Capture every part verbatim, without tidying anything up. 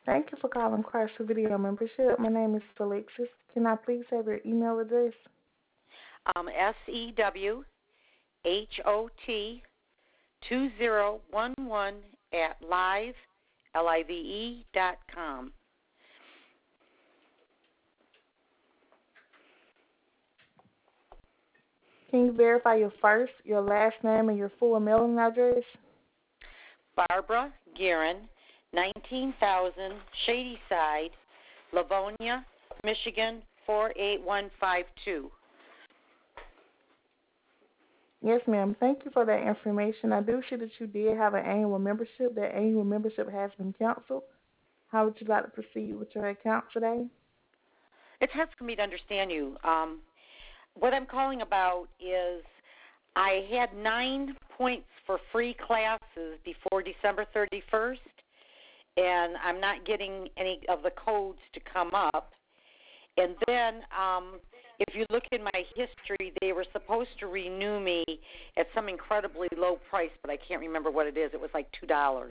Thank you for calling Chrysler Video Membership. My name is Alexis. Can I please have your email address? Um, S E W H O T two zero one one at live, L I V E, dot com. Can you verify your first, your last name, and your full mailing address? Barbara Guerin, nineteen thousand Shady Side, Livonia, Michigan, four eight one five two. Yes, ma'am. Thank you for that information. I do see that you did have an annual membership. That annual membership has been canceled. How would you like to proceed with your account today? It's hard for me to understand you. Um, what I'm calling about is I had nine points for free classes before December thirty-first, and I'm not getting any of the codes to come up. And then um, if you look in my history, they were supposed to renew me at some incredibly low price, but I can't remember what it is. It was like two dollars.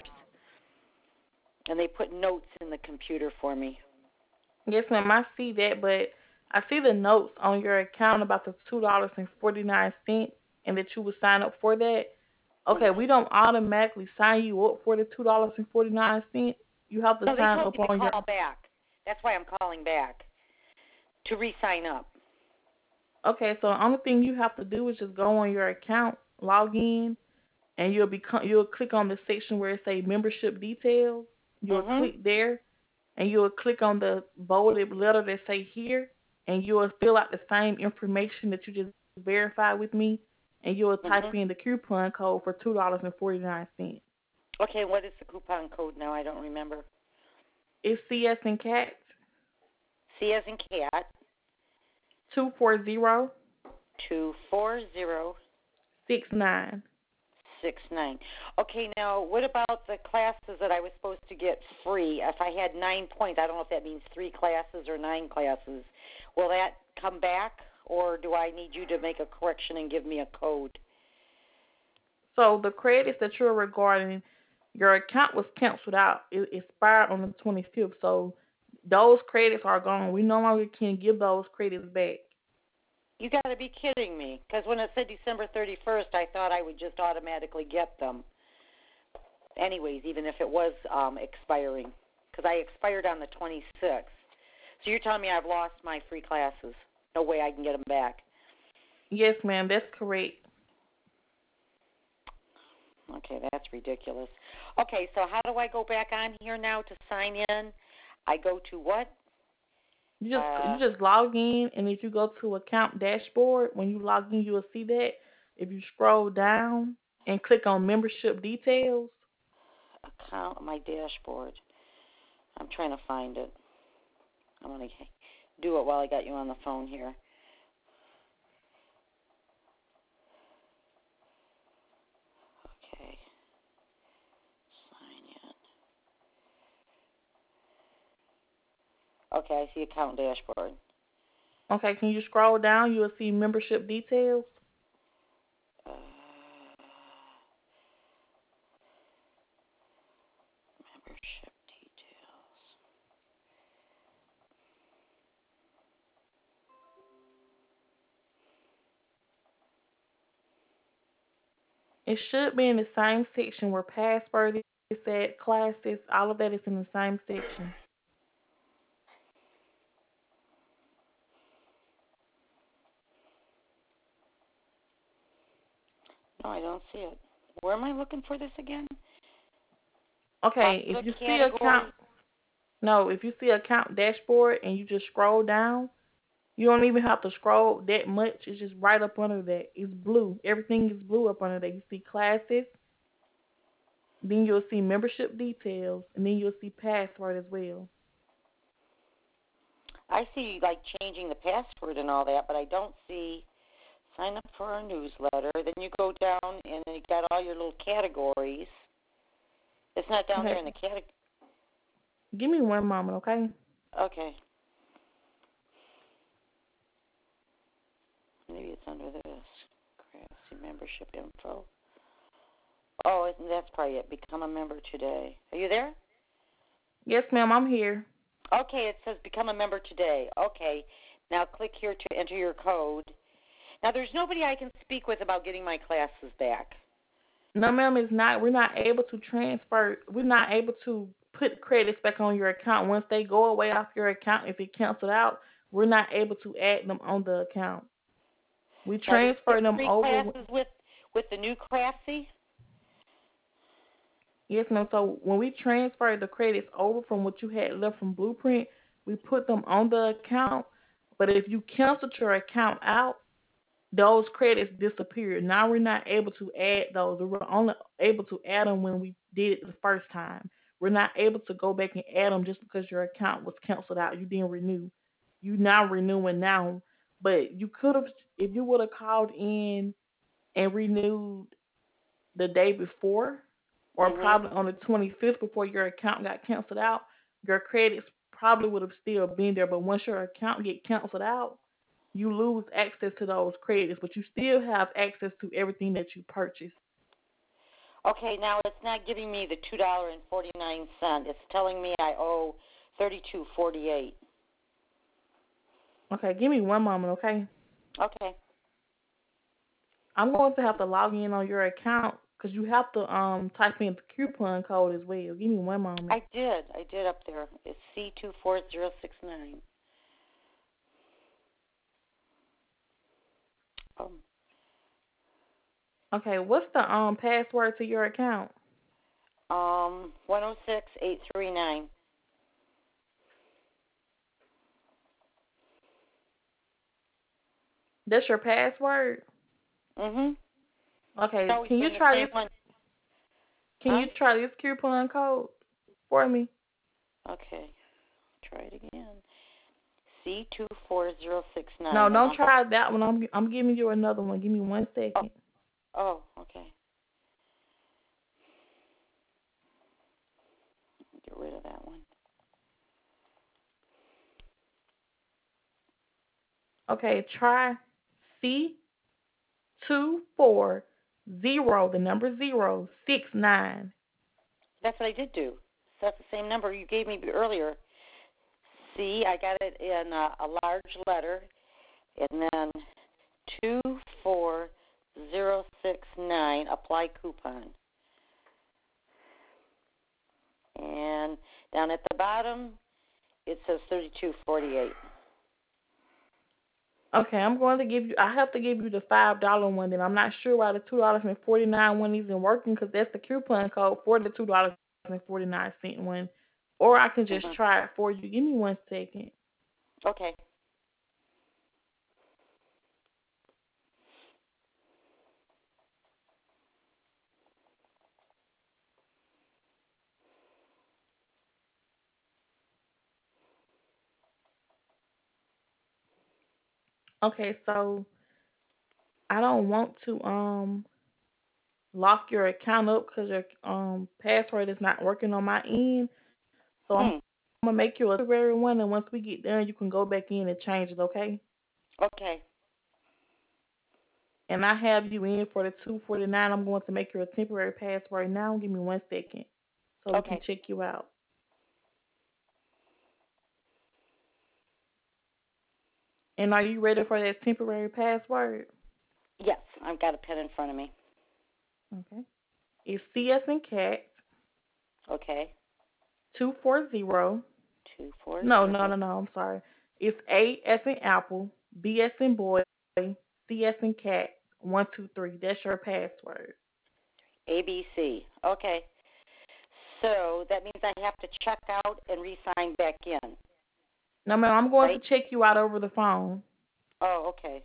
And they put notes in the computer for me. Yes, ma'am. I see that, but I see the notes on your account about the two dollars and forty nine cents, and that you would sign up for that. Okay, Mm-hmm. we don't automatically sign you up for the two dollars and forty nine cents. You have to No, they sign told up me to on your. call back. That's why I'm calling back, to re-sign up. Okay, so the only thing you have to do is just go on your account, log in, and you'll become you'll click on the section where it say membership details. You'll Mm-hmm. click there, and you'll click on the bolded letter that say here, and you'll fill out the same information that you just verified with me, and you'll type Mm-hmm. in the coupon code for two dollars and forty nine cents. Okay, what is the coupon code now? I don't remember. It's C S and Cat C as in cat, two four zero two four zero six nine. six nine. Okay, now what about the classes that I was supposed to get free? If I had nine points, I don't know if that means three classes or nine classes. Will that come back, or do I need you to make a correction and give me a code? So the credits that you're regarding, your account was canceled out. It expired on the twenty-fifth. So those credits are gone. We no longer can give those credits back. You got to be kidding me, because when it said December thirty-first, I thought I would just automatically get them. Anyways, even if it was um, expiring, because I expired on the twenty-sixth. So you're telling me I've lost my free classes. No way I can get them back. Yes, ma'am, that's correct. Okay, that's ridiculous. Okay, so how do I go back on here now to sign in? I go to what? You just Uh, you just log in, and if you go to account dashboard, when you log in, you will see that. If you scroll down and click on membership details, account, my dashboard. I'm trying to find it. I'm going to do it while I got you on the phone here. Okay, sign in. Okay, I see account dashboard. okay, can you scroll down? You will see membership details. Uh, membership details. It should be in the same section where password is at, classes, all of that is in the same section. No, I don't see it. Where am I looking for this again? Okay, if Possible you see category. account, no, if you see account dashboard and you just scroll down, you don't even have to scroll that much. It's just right up under that. It's blue. Everything is blue up under that. You see classes, then you'll see membership details, and then you'll see password as well. I see like changing the password and all that, but I don't see sign up for our newsletter. Then you go down and you got all your little categories. It's not down there Okay, in the category. give me one moment, okay? Okay. Maybe it's under this. Craftsy membership info. Oh, isn't that's probably it. Become a member today. Are you there? Yes, ma'am, I'm here. Okay, it says become a member today. Okay, now click here to enter your code. Now, there's nobody I can speak with about getting my classes back. No, ma'am, it's not. We're not able to transfer. We're not able to put credits back on your account. Once they go away off your account, if it canceled out, we're not able to add them on the account. We Now, do you transfer get them free over. classes with, with the new Craftsy? Yes, ma'am. So when we transfer the credits over from what you had left from Blueprint, we put them on the account. But if you canceled your account out, those credits disappeared. Now we're not able to add those. We were only able to add them when we did it the first time. We're not able to go back and add them just because your account was canceled out. You didn't renew. You now renewing now, but you could have if you would have called in and renewed the day before, or Mm-hmm. probably on the twenty-fifth before your account got canceled out. Your credits probably would have still been there, but once your account get canceled out, you lose access to those credits, but you still have access to everything that you purchased. Okay, now it's not giving me the two dollars and forty-nine cents. It's telling me I owe thirty-two dollars and forty-eight cents. Okay, give me one moment, okay? Okay. I'm going to have to log in on your account because you have to um type in the coupon code as well. Give me one moment. I did. I did up there. It's C two four zero six nine. Um, Okay, what's the um password to your account? um, one oh six eight three nine. That's your password? Mm-hmm. Okay, It's always can you been the try same this? one. Can Huh? you try this coupon code for me? Okay. Try it again. C two four zero six No, nine. And don't I'm, try that one. I'm I'm giving you another one. Give me one oh, second. oh, okay. Get rid of that one. Okay, try C two four zero, the number zero six nine. That's what I did do. So that's the same number you gave me earlier. C, I got it in a, a large letter, and then two four zero six nine. Apply coupon. And down at the bottom, it says thirty-two forty-eight. Okay, I'm going to give you. I have to give you the five dollar one. Then I'm not sure why the two dollars and forty nine one isn't working because that's the coupon code for the two dollars and forty nine cent one. Or I can just Mm-hmm. try it for you. Give me one second. Okay. Okay, so I don't want to um lock your account up because your um password is not working on my end. So I'm Hmm. gonna make you a temporary one, and once we get done, you can go back in and change it. Okay? Okay. And I have you in for the two forty nine. I'm going to make you a temporary password now. Give me one second so we can Okay. check you out. And are you ready for that temporary password? Yes, I've got a pen in front of me. Okay. It's C S and cat Okay. two four zero. Two four No, no, zero. no, no. I'm sorry. It's A as in apple, B as in boy, C as in cat one two three. That's your password. A B C. Okay. So that means I have to check out and re-sign back in, No, ma'am. I'm going to right? check you out over the phone. Oh, okay.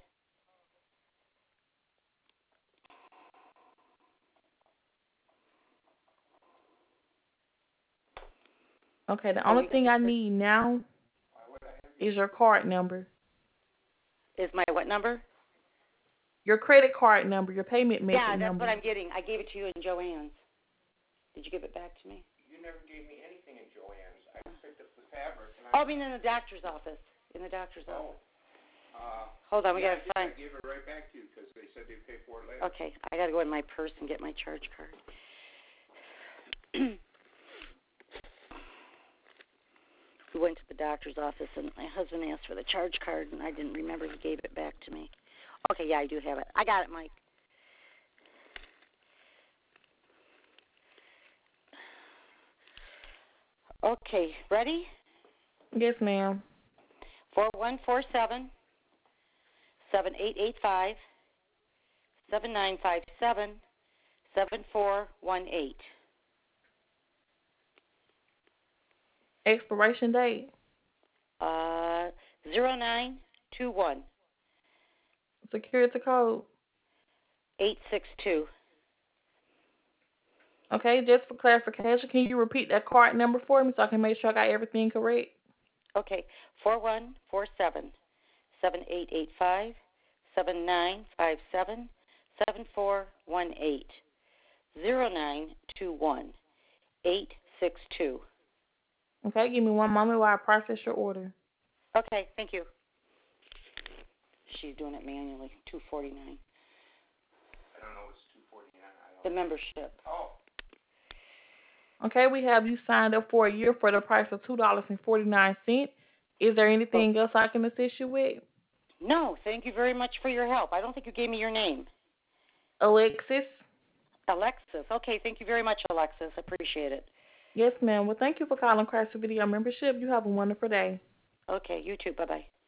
Okay. The Oh, only you got thing the I card? need now is your card number, Is my what number? your credit card number, your payment Yeah, method that's what number. I'm getting. I gave it to you in Joanne's. Did you give it back to me? You never gave me anything in Joanne's. I picked up the fabric. And Oh, I, I mean in the doctor's office. In the doctor's oh, office. uh, Hold on, we yeah, gotta I, did. find. I gave it right back to you because they said they'd pay for it later. Okay, I gotta go in my purse and get my charge card. we went to the doctor's office, and my husband asked for the charge card, and I didn't remember he gave it back to me. Okay, yeah, I do have it. I got it, Mike. Okay, ready? Yes, ma'am. Four one four seven seven eight eight five seven nine five seven seven four one eight. Expiration date. Uh, zero nine two one. Security code. Eight six two. Okay, just for clarification, can you repeat that card number for me so I can make sure I got everything correct? Okay, four one four seven seven eight eight five seven nine five seven seven four one eight. Zero nine two one eight six two. Okay, give me one moment while I process your order. Okay, thank you. She's doing it manually. Two forty nine. I don't know what's two forty-nine. I don't The membership. Oh. Okay, we have you signed up for a year for the price of two dollars and forty-nine cents. Is there anything else I can assist you with? No, thank you very much for your help. I don't think you gave me your name. Alexis? Alexis. Okay, thank you very much, Alexis. I appreciate it. Yes, ma'am. Well, thank you for calling Chrysler Video Membership. You have a wonderful day. Okay, you too. Bye-bye.